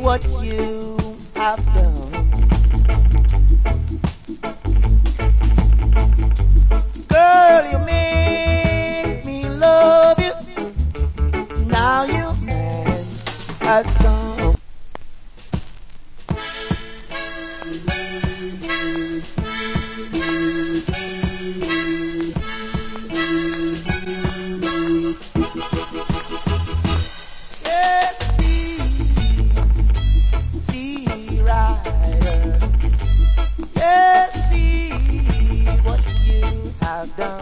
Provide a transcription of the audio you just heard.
what you have done. Girl, you make me love you. Now your man has come. Yes, see, rider. Yes, see what you have done.